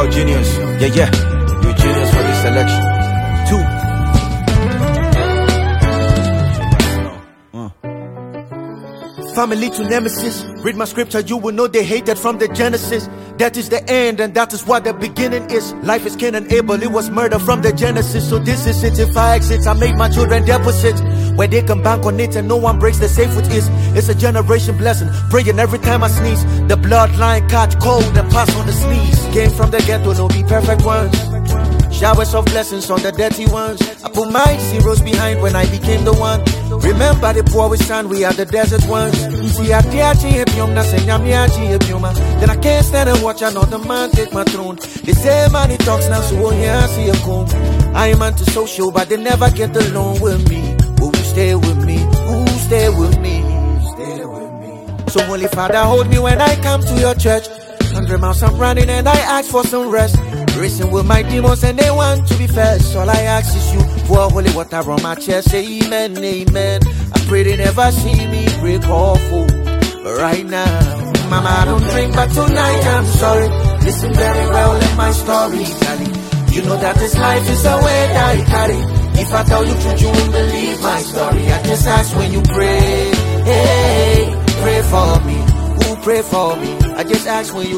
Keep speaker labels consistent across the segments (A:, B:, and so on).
A: out, genius. Yeah. You're a genius for this selection. 2. Family to nemesis. Read my scripture, you will know they hated from the Genesis. That is the end, and that is what the beginning is. Life is Cain and Abel, it was murder from the Genesis. So this is it, if I exit, I make my children deposits where they can bank on it and no one breaks the safe with ease. It's a generation blessing, praying every time I sneeze. The bloodline catch cold and pass on the sneeze. Came from the ghetto, no be perfect ones. Showers of blessings on the dirty ones. I put my zeros behind when I became the one. Remember the poor we stand, we are the desert ones. See, I dare then I can't stand and watch another man take my throne. They say money talks now, so here I see a comb. I am antisocial, but they never get along with me. Who stay with me? Who stay with me? Stay with me. So Holy Father, hold me when I come to your church. 100 miles I'm running and I ask for some rest. Racing with my demons and they want to be first. All I ask is you pour holy water on my chest. Say amen, amen. I pray they never see me break off. But right now, Mama, I don't drink, but tonight I'm sorry. Listen very well in my story, Daddy. You know that this life is a way that I carry. If I tell you truth, you won't believe my story. I just ask when you pray. Hey, pray for me. Who pray for me? I just ask when you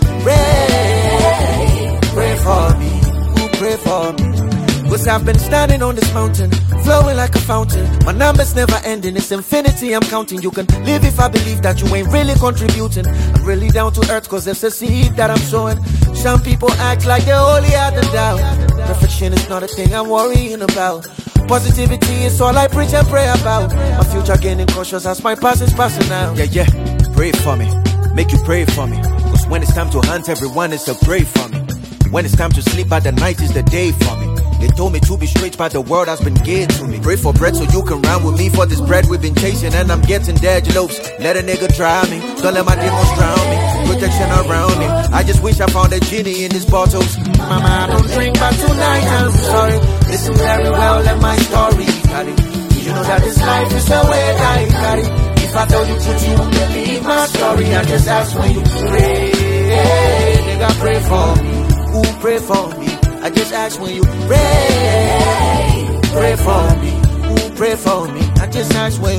A: pray. Pray for me. Who pray for me? Cause I've been standing on this mountain, flowing like a fountain. My numbers never ending, it's infinity I'm counting. You can live if I believe that you ain't really contributing. I'm really down to earth cause there's a seed that I'm sowing. Some people act like they're holier than thou. Perfection is not a thing I'm worrying about. Positivity is all I preach and pray about. My future gaining cautious as my past is passing out. Yeah, pray for me, make you pray for me. Cause when it's time to hunt everyone is a pray for me. When it's time to sleep at the night is the day for me. They told me to be straight, but the world has been gay to me. Pray for bread so you can run with me. For this bread we've been chasing and I'm getting dead loaves. Let a nigga try me, don't let my demons drown me. Protection around me, I just wish I found a genie in these bottles. Mama, I don't drink, but tonight I'm sorry. Listen very well, let my story carry. You know that this life is the way that I carry. If I tell you truth, you won't believe my story. I just ask when you pray. Hey, nigga, pray for me. Who pray for me? I just ask when you pray. Pray for me. Who pray for me? I just ask when you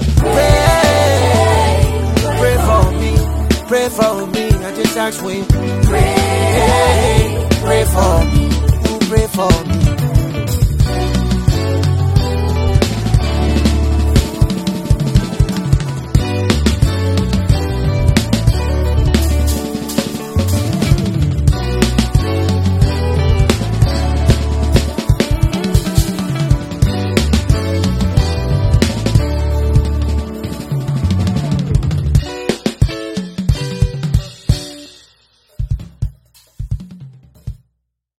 A: pray. Pray for me. Pray for me. I just ask when you pray. Pray for me. Who pray for me?